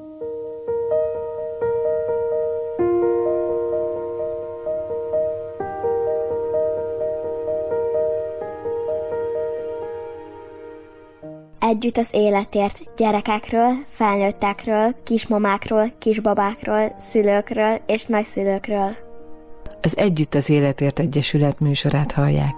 Együtt az életért gyerekekről, felnőttekről, kismamákról, kisbabákról, szülőkről és nagyszülőkről. Az Együtt az életért Egyesület műsorát hallják.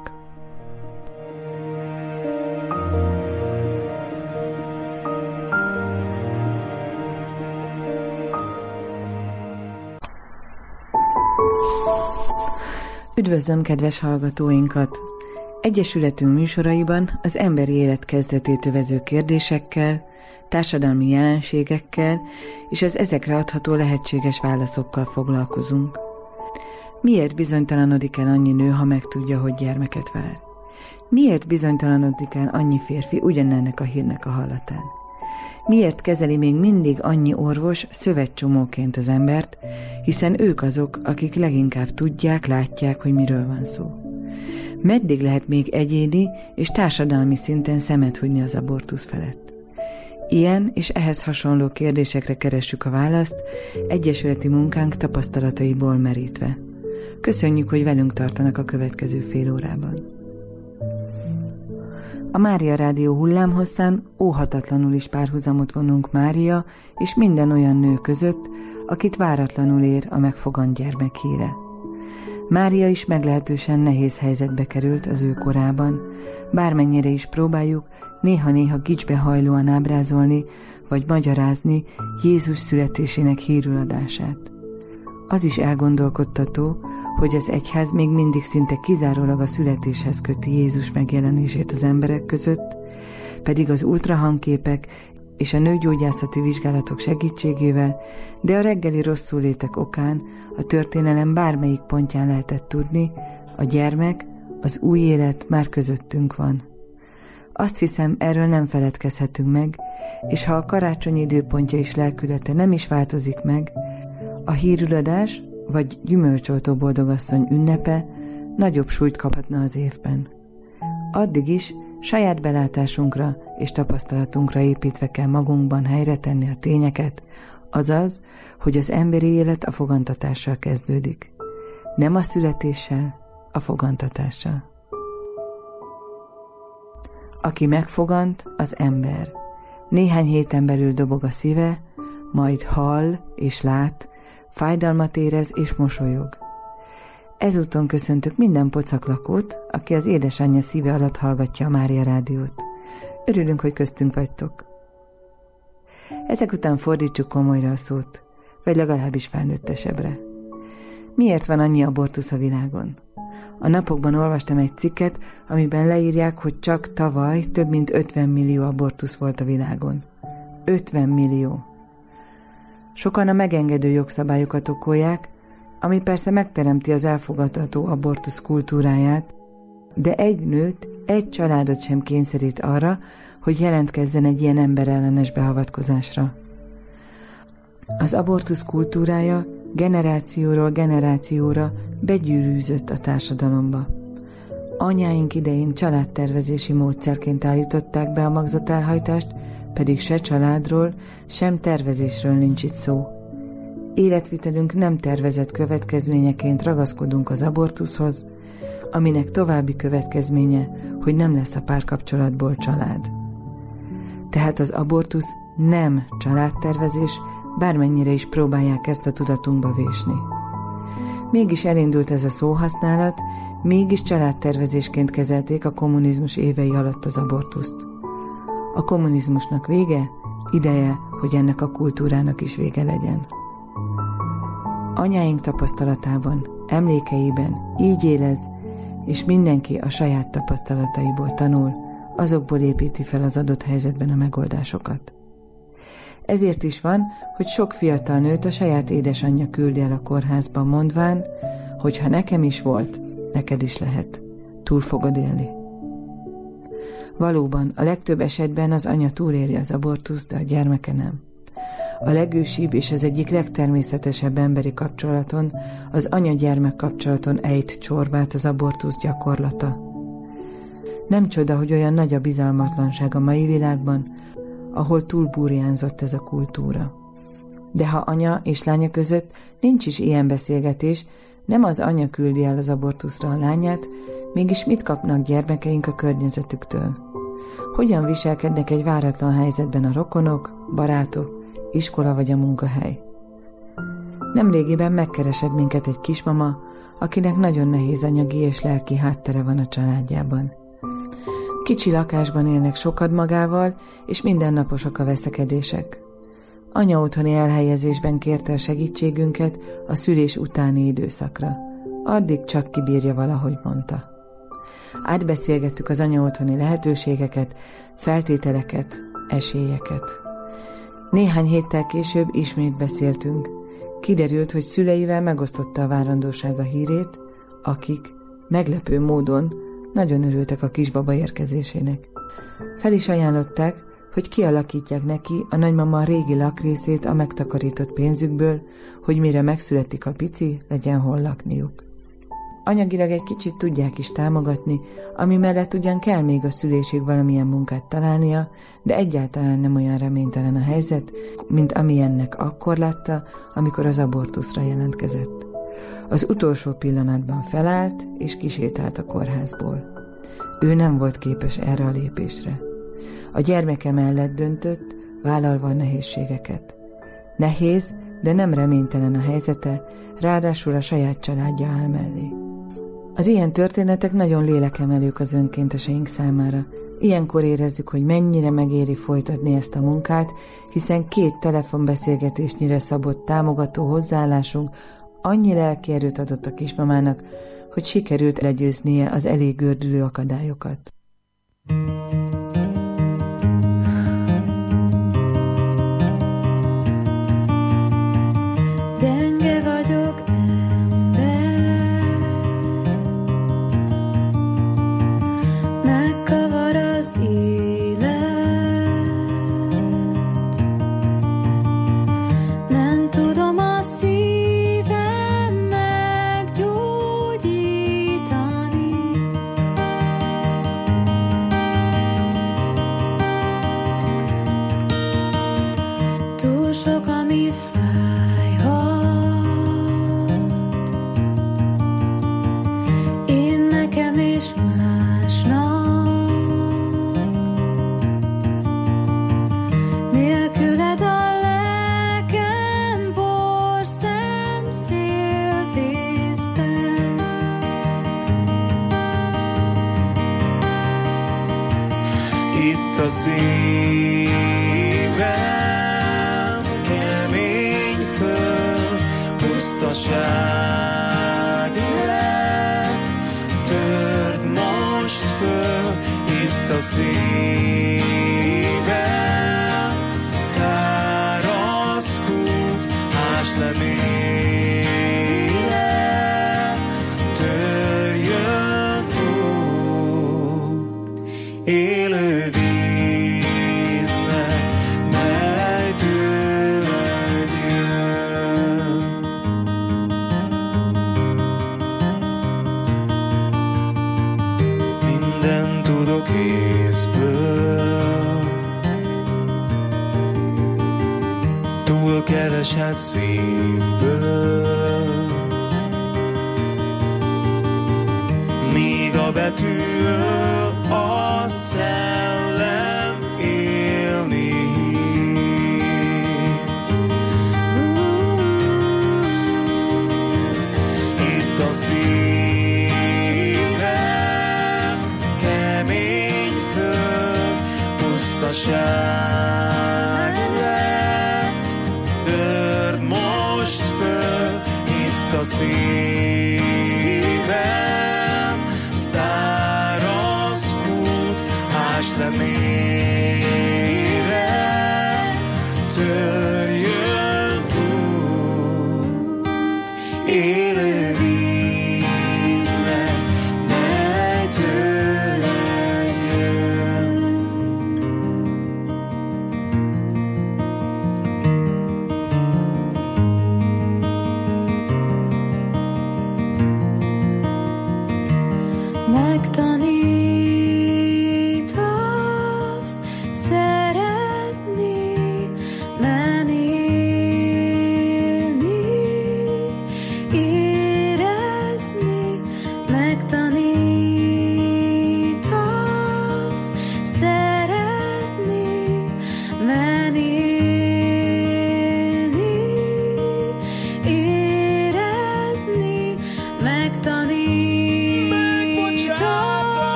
Üdvözlöm kedves hallgatóinkat! Egyesületünk műsoraiban az emberi élet kezdetét övező kérdésekkel, társadalmi jelenségekkel és az ezekre adható lehetséges válaszokkal foglalkozunk. Miért bizonytalanodik el annyi nő, ha megtudja, hogy gyermeket vár? Miért bizonytalanodik el annyi férfi ugyanennek a hírnek a hallatán? Miért kezeli még mindig annyi orvos szövetcsomóként az embert, hiszen ők azok, akik leginkább tudják, látják, hogy miről van szó? Meddig lehet még egyéni és társadalmi szinten szemet hunyni az abortusz felett? Ilyen és ehhez hasonló kérdésekre keressük a választ, egyesületi munkánk tapasztalataiból merítve. Köszönjük, hogy velünk tartanak a következő fél órában. A Mária Rádió hullámhosszán óhatatlanul is párhuzamot vonunk Mária és minden olyan nő között, akit váratlanul ér a megfogant gyermek híre. Mária is meglehetősen nehéz helyzetbe került az ő korában, bármennyire is próbáljuk néha-néha gicsbe hajlóan ábrázolni vagy magyarázni Jézus születésének hírüladását. Az is elgondolkodtató, hogy az egyház még mindig szinte kizárólag a születéshez köti Jézus megjelenését az emberek között, pedig az ultrahangképek és a nőgyógyászati vizsgálatok segítségével, de a reggeli rosszullétek okán a történelem bármelyik pontján lehetett tudni, a gyermek, az új élet már közöttünk van. Azt hiszem, erről nem feledkezhetünk meg, és ha a karácsony időpontja és lelkülete nem is változik meg, a hírüladás vagy gyümölcsoltó boldogasszony ünnepe nagyobb súlyt kaphatna az évben. Addig is saját belátásunkra és tapasztalatunkra építve kell magunkban helyre tenni a tényeket, azaz, hogy az emberi élet a fogantatással kezdődik. Nem a születéssel, a fogantatással. Aki megfogant, az ember. Néhány héten belül dobog a szíve, majd hall és lát, fájdalmat érez és mosolyog. Ezúton köszöntök minden pocaklakót, aki az édesanyja szíve alatt hallgatja a Mária Rádiót. Örülünk, hogy köztünk vagytok. Ezek után fordítsuk komolyra a szót, vagy legalábbis felnőttesebbre. Miért van annyi abortusz a világon? A napokban olvastam egy cikket, amiben leírják, hogy csak tavaly több mint 50 millió abortusz volt a világon. 50 millió. Sokan a megengedő jogszabályokat okolják, ami persze megteremti az elfogadható abortusz kultúráját, de egy nőt, egy családot sem kényszerít arra, hogy jelentkezzen egy ilyen emberellenes beavatkozásra. Az abortusz kultúrája generációról generációra begyűrűzött a társadalomba. Anyáink idején családtervezési módszerként állították be a magzatelhajtást, pedig se családról, sem tervezésről nincs itt szó. Életvitelünk nem tervezett következményeként ragaszkodunk az abortuszhoz, aminek további következménye, hogy nem lesz a párkapcsolatból család. Tehát az abortusz nem családtervezés, bármennyire is próbálják ezt a tudatunkba vésni. Mégis elindult ez a szóhasználat, mégis családtervezésként kezelték a kommunizmus évei alatt az abortuszt. A kommunizmusnak vége, ideje, hogy ennek a kultúrának is vége legyen. Anyáink tapasztalatában, emlékeiben így élez, és mindenki a saját tapasztalataiból tanul, azokból építi fel az adott helyzetben a megoldásokat. Ezért is van, hogy sok fiatal nőt a saját édesanyja küldi el a kórházba, mondván, hogy ha nekem is volt, neked is lehet. Túl fogod élni. Valóban, a legtöbb esetben az anya túléli az abortuszt, de a gyermeke nem. A legősibb és az egyik legtermészetesebb emberi kapcsolaton, az anya-gyermek kapcsolaton ejt csorbát az abortusz gyakorlata. Nem csoda, hogy olyan nagy a bizalmatlanság a mai világban, ahol túlburjánzott ez a kultúra. De ha anya és lánya között nincs is ilyen beszélgetés, nem az anya küldi el az abortuszra a lányát, mégis mit kapnak gyermekeink a környezetüktől? Hogyan viselkednek egy váratlan helyzetben a rokonok, barátok, iskola vagy a munkahely? Nemrégiben megkeresett minket egy kismama, akinek nagyon nehéz anyagi és lelki háttere van a családjában. Kicsi lakásban élnek sokad magával, és mindennaposak a veszekedések. Anya otthoni elhelyezésben kérte a segítségünket a szülés utáni időszakra. Addig csak kibírja valahogy, mondta. Átbeszélgettük az anya otthoni lehetőségeket, feltételeket, esélyeket. Néhány héttel később ismét beszéltünk. Kiderült, hogy szüleivel megosztotta a várandósága hírét, akik meglepő módon nagyon örültek a kisbaba érkezésének. Fel is ajánlották, hogy kialakítják neki a nagymama régi lakrészét a megtakarított pénzükből, hogy mire megszületik a pici, legyen hol lakniuk. Anyagilag egy kicsit tudják is támogatni, ami mellett ugyan kell még a szülésig valamilyen munkát találnia, de egyáltalán nem olyan reménytelen a helyzet, mint amilyennek akkor látta, amikor az abortuszra jelentkezett. Az utolsó pillanatban felállt és kisétált a kórházból. Ő nem volt képes erre a lépésre. A gyermeke mellett döntött, vállalva a nehézségeket. Nehéz, de nem reménytelen a helyzete, ráadásul a saját családja áll mellé. Az ilyen történetek nagyon lélekemelők az önkénteseink számára. Ilyenkor érezzük, hogy mennyire megéri folytatni ezt a munkát, hiszen 2 telefonbeszélgetésnyire szabott támogató hozzáállásunk annyi lelki erőt adott a kismamának, hogy sikerült legyőznie az elég gördülő akadályokat. Gyenge vagyok, ember, megkavar az élet, nem tudom a szívem meggyógyítani. Túl sok, ami és másnak, nélküled a lelkem borszem szélvészben. Itt a szívem, kemény föld, pusztaság lett, törd most föl. Itt a szívem, száraz kút, ásd le mélyre, törjön út, élő víznek, mely tőled jön. Mindent tudok észből, túl keveset szívből, míg a betűről a szellem élni hív. Itt a szívem, kemény föld, pusztaság lett, törd most föl. Itt a szívem, száraz kút, ásd le mélyre, törjön út, élő víznek, mely tőled jön.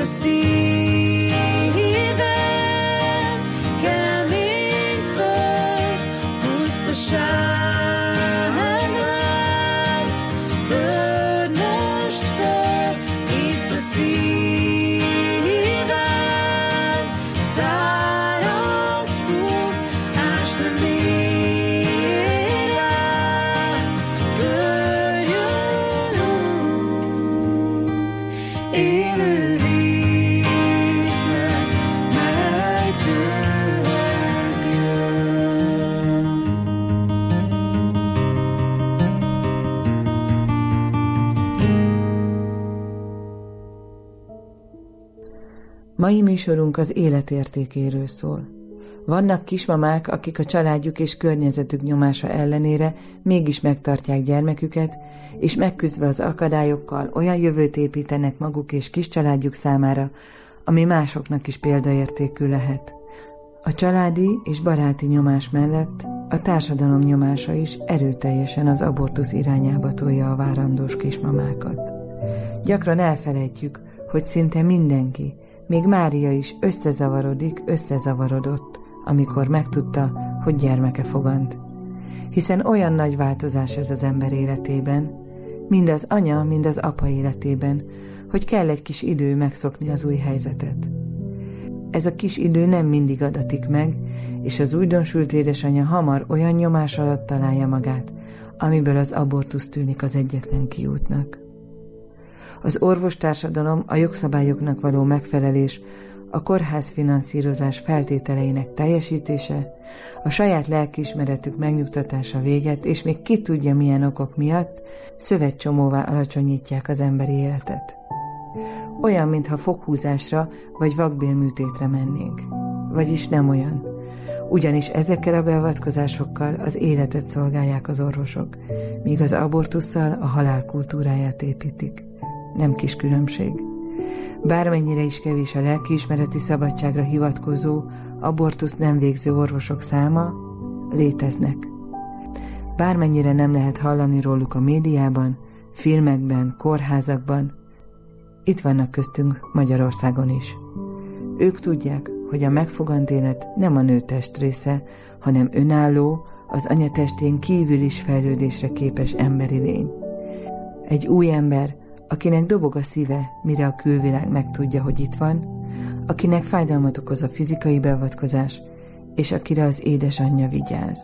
kemény föld, pusztaság lett, törd most föl, itt a szívem, száraz kút, ásd le mélyen, törjön út, élő víznek, mely tőled jön. Mai műsorunk az élet értékéről szól. Vannak kismamák, akik a családjuk és környezetük nyomása ellenére mégis megtartják gyermeküket, és megküzdve az akadályokkal olyan jövőt építenek maguk és kis családjuk számára, ami másoknak is példaértékű lehet. A családi és baráti nyomás mellett a társadalom nyomása is erőteljesen az abortusz irányába tolja a várandós kismamákat. Gyakran elfelejtjük, hogy szinte mindenki, még Mária is összezavarodott, amikor megtudta, hogy gyermeke fogant. Hiszen olyan nagy változás ez az ember életében, mind az anya, mind az apa életében, hogy kell egy kis idő megszokni az új helyzetet. Ez a kis idő nem mindig adatik meg, és az újdonsült édesanyja hamar olyan nyomás alatt találja magát, amiből az abortusz tűnik az egyetlen kiútnak. Az orvostársadalom, a jogszabályoknak való megfelelés, a kórházfinanszírozás feltételeinek teljesítése, a saját lelkiismeretük megnyugtatása véget, és még ki tudja milyen okok miatt szövetcsomóvá alacsonyítják az emberi életet. Olyan, mintha foghúzásra vagy vakbélműtétre mennénk. Vagyis nem olyan. Ugyanis ezekkel a beavatkozásokkal az életet szolgálják az orvosok, míg az abortusszal a halál kultúráját építik. Nem kis különbség. Bármennyire is kevés a lelkiismereti szabadságra hivatkozó, abortusz nem végző orvosok száma, léteznek. Bármennyire nem lehet hallani róluk a médiában, filmekben, kórházakban, itt vannak köztünk Magyarországon is. Ők tudják, hogy a megfogant élet nem a nő testrésze, hanem önálló, az anyatestén kívül is fejlődésre képes emberi lény. Egy új ember, akinek dobog a szíve, mire a külvilág megtudja, hogy itt van, akinek fájdalmat okoz a fizikai beavatkozás, és akire az édesanyja vigyáz.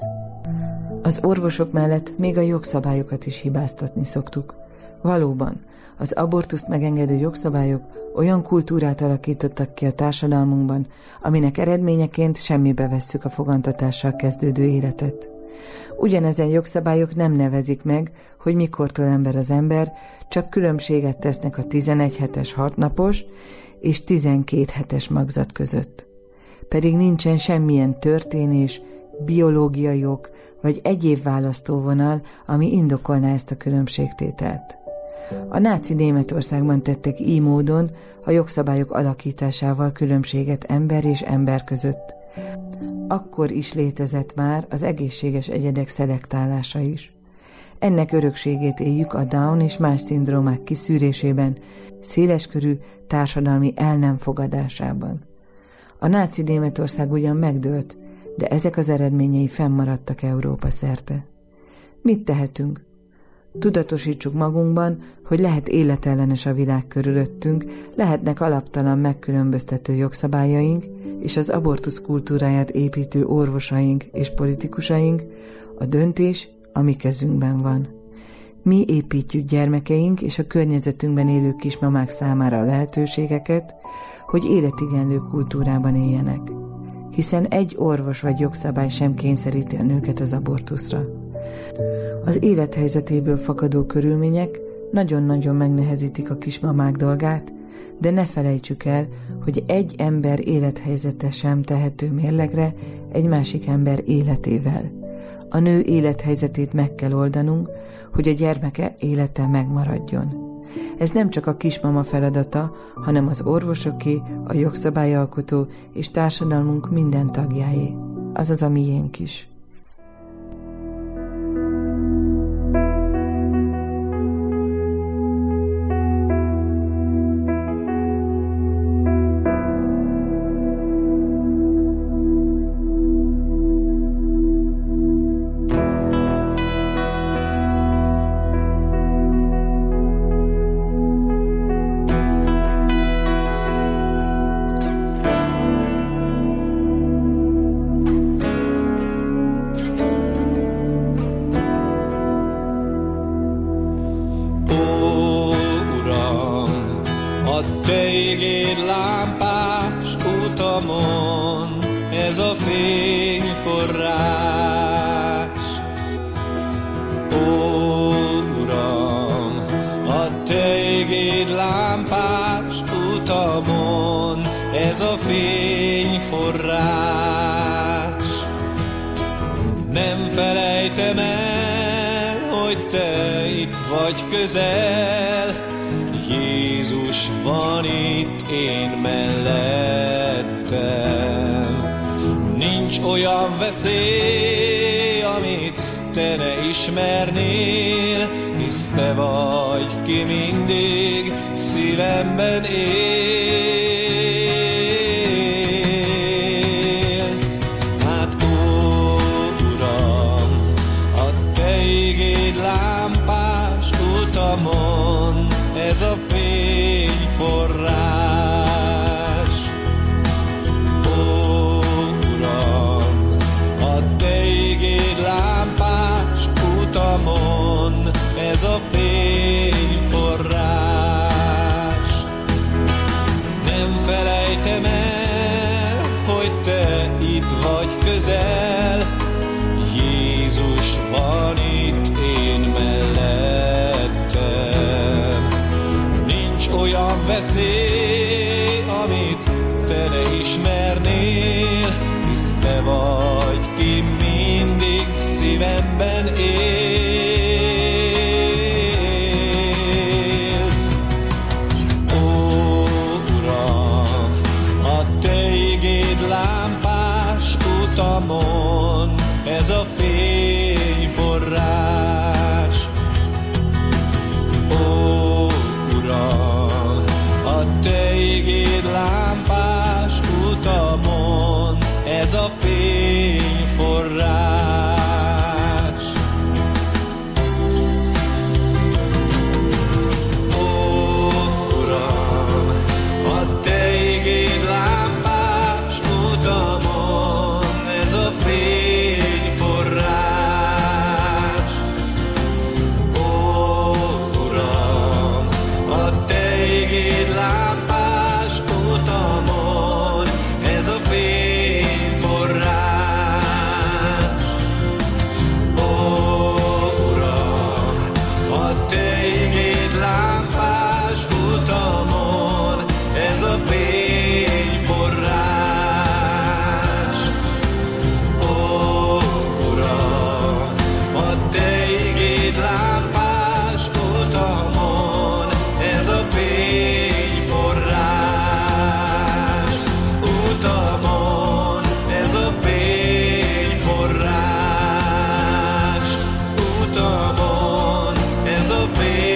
Az orvosok mellett még a jogszabályokat is hibáztatni szoktuk. Valóban, az abortuszt megengedő jogszabályok olyan kultúrát alakítottak ki a társadalmunkban, aminek eredményeként semmibe vesszük a fogantatással kezdődő életet. Ugyanezen jogszabályok nem nevezik meg, hogy mikortól ember az ember, csak különbséget tesznek a 11 hetes 6 napos és 12 hetes magzat között. Pedig nincsen semmilyen történés, biológiai ok vagy egyéb választóvonal, ami indokolná ezt a különbségtételt. A náci Németországban tettek így módon a jogszabályok alakításával különbséget ember és ember között. Akkor is létezett már az egészséges egyedek szelektálása is. Ennek örökségét éljük a Down és más szindrómák kiszűrésében, széleskörű társadalmi el nem fogadásában. A náci Németország ugyan megdőlt, de ezek az eredményei fennmaradtak Európa szerte. Mit tehetünk? Tudatosítsuk magunkban, hogy lehet életellenes a világ körülöttünk, lehetnek alaptalan megkülönböztető jogszabályaink, és az abortusz kultúráját építő orvosaink és politikusaink, a döntés a mi kezünkben van. Mi építjük gyermekeink és a környezetünkben élő kismamák számára a lehetőségeket, hogy életigenlő kultúrában éljenek. Hiszen egy orvos vagy jogszabály sem kényszeríti a nőket az abortuszra. Az élethelyzetéből fakadó körülmények nagyon-nagyon megnehezítik a kismamák dolgát, de ne felejtsük el, hogy egy ember élethelyzete sem tehető mérlegre egy másik ember életével. A nő élethelyzetét meg kell oldanunk, hogy a gyermeke élete megmaradjon. Ez nem csak a kismama feladata, hanem az orvosoké, a jogszabályalkotó és társadalmunk minden tagjáé, azaz a miénk is. a te igéd lámpás utamon, ez a fényforrás. Ó, Uram, a te igéd lámpás utamon, ez a fényforrás. Nem felejtem el, hogy te itt vagy közel, Jézus van itt én mellettem. Nincs olyan veszély, amit te ne ismernél, hisz te vagy, ki mindig szívemben élsz. Hát ó, Uram, a te igéd lámpás utamon, ez a fényforrás. Ó, Uram, a te igéd lámpás utamon, ez a fényforrás. Nem felejtem el, hogy te itt vagy közel, Jézus van itt én mellettem. Nincs olyan veszély, amit te ne ismernél, hisz te vagy, ki mindig szívemben élsz. Ó, Uram, a te igéd lámpás utamon, ez a fényforrás. Ó, Uram, a te igéd lámpás utamon, ez a fényforrás. Ó, Uram, a te igéd lámpás utamon, ez a fényforrás. Ó, Uram, a te igéd lámpás utamon, ez a fényforrás. Ó, Uram, a te igéd lámpás utamon, ez a fényforrás. Ó, Uram, a te igéd lámpás utamon, ez a fényforrás. Utamon, ez a fényforrás. Utamon, ez a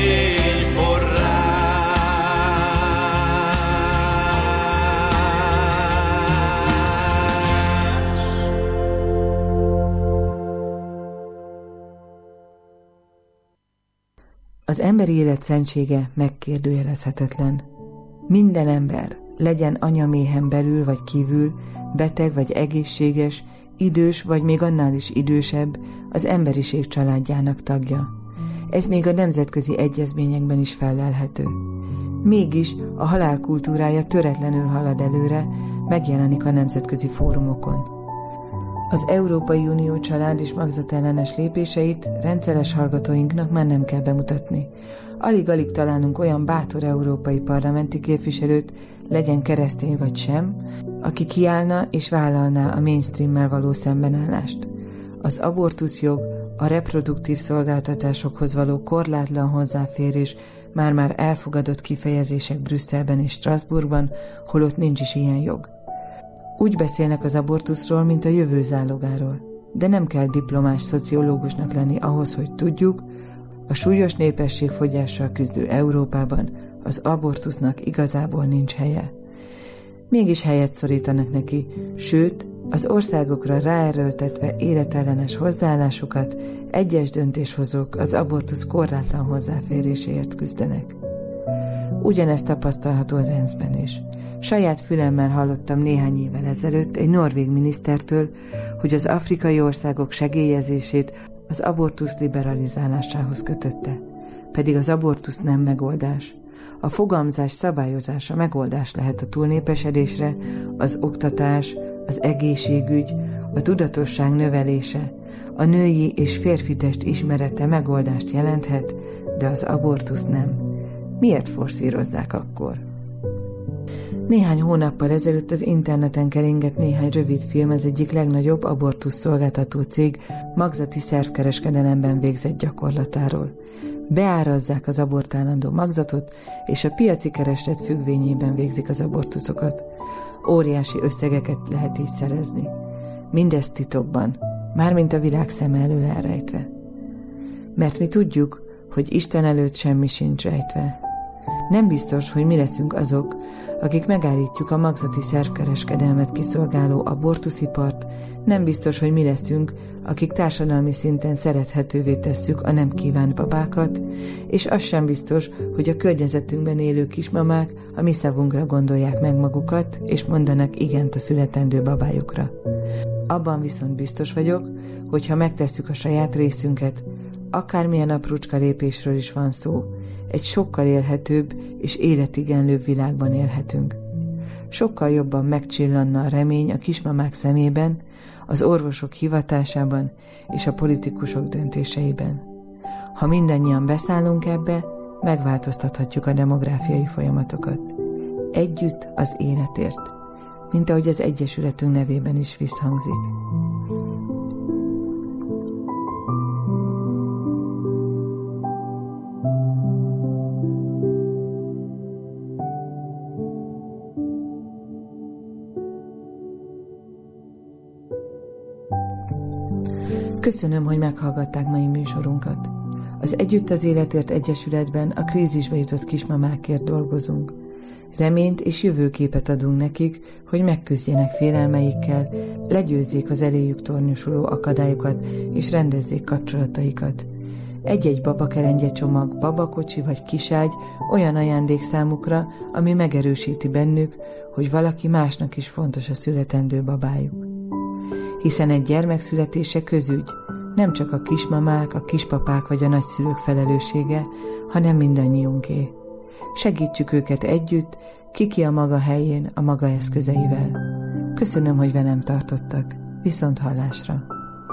Az emberi élet szentsége megkérdőjelezhetetlen. Minden ember, legyen anyaméhen belül vagy kívül, beteg vagy egészséges, idős vagy még annál is idősebb, az emberiség családjának tagja. Ez még a nemzetközi egyezményekben is fellelhető. Mégis a halál kultúrája töretlenül halad előre, megjelenik a nemzetközi fórumokon. Az Európai Unió család és magzatellenes lépéseit rendszeres hallgatóinknak már nem kell bemutatni. Alig-alig találunk olyan bátor európai parlamenti képviselőt, legyen keresztény vagy sem, aki kiállna és vállalná a mainstreammel való szembenállást. Az abortuszjog, a reproduktív szolgáltatásokhoz való korlátlan hozzáférés már-már elfogadott kifejezések Brüsszelben és Strasbourgban, holott nincs is ilyen jog. Úgy beszélnek az abortuszról, mint a jövő zálogáról, de nem kell diplomás szociológusnak lenni ahhoz, hogy tudjuk, a súlyos népességfogyással küzdő Európában az abortusznak igazából nincs helye. Mégis helyet szorítanak neki, sőt, az országokra ráerőltetve életellenes hozzáállásukat egyes döntéshozók az abortusz korlátlan hozzáféréséért küzdenek. Ugyanezt tapasztalható az ENSZ-ben is. Saját fülemmel hallottam néhány évvel ezelőtt egy norvég minisztertől, hogy az afrikai országok segélyezését az abortusz liberalizálásához kötötte. Pedig az abortusz nem megoldás. A fogamzás szabályozása megoldás lehet a túlnépesedésre, az oktatás, az egészségügy, a tudatosság növelése, a női és férfi test ismerete megoldást jelenthet, de az abortusz nem. Miért forszírozzák akkor? Néhány hónappal ezelőtt az interneten keringett néhány rövid film az egyik legnagyobb abortusz szolgáltató cég magzati szervkereskedelemben végzett gyakorlatáról. Beárazzák az abortálandó magzatot, és a piaci kereslet függvényében végzik az abortuszokat. Óriási összegeket lehet így szerezni. Mindezt titokban, mármint a világ szeme elől elrejtve. Mert mi tudjuk, hogy Isten előtt semmi sincs rejtve. Nem biztos, hogy mi leszünk azok, akik megállítjuk a magzati szervkereskedelmet kiszolgáló abortuszipart, nem biztos, hogy mi leszünk, akik társadalmi szinten szerethetővé tesszük a nem kívánt babákat, és az sem biztos, hogy a környezetünkben élő kismamák a mi szavunkra gondolják meg magukat, és mondanak igent a születendő babájukra. Abban viszont biztos vagyok, hogy ha megtesszük a saját részünket, akármilyen aprócska lépésről is van szó, egy sokkal élhetőbb és életigenlőbb világban élhetünk. Sokkal jobban megcsillanna a remény a kismamák szemében, az orvosok hivatásában és a politikusok döntéseiben. Ha mindannyian beszállunk ebbe, megváltoztathatjuk a demográfiai folyamatokat. Együtt az életért, mint ahogy az Egyesületünk nevében is visszhangzik. Köszönöm, hogy meghallgatták mai műsorunkat. Az Együtt az Életért Egyesületben a krízisbe jutott kismamákért dolgozunk. Reményt és jövőképet adunk nekik, hogy megküzdjenek félelmeikkel, legyőzzék az eléjük tornyosuló akadályokat és rendezzék kapcsolataikat. Egy-egy babakerengye csomag, babakocsi vagy kiságy olyan ajándék számukra, ami megerősíti bennük, hogy valaki másnak is fontos a születendő babájuk. Hiszen egy gyermek születése közügy, nem csak a kismamák, a kispapák vagy a nagyszülők felelőssége, hanem mindannyiunké. Segítsük őket együtt, ki a maga helyén, a maga eszközeivel. Köszönöm, hogy velem tartottak. Viszont hallásra!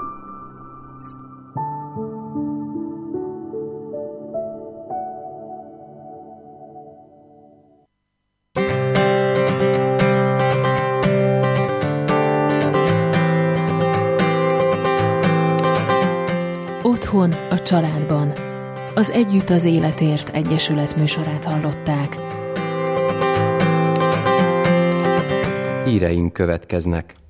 Otthon, a családban. Az Együtt az Életért Egyesület műsorát hallották. Híreink következnek.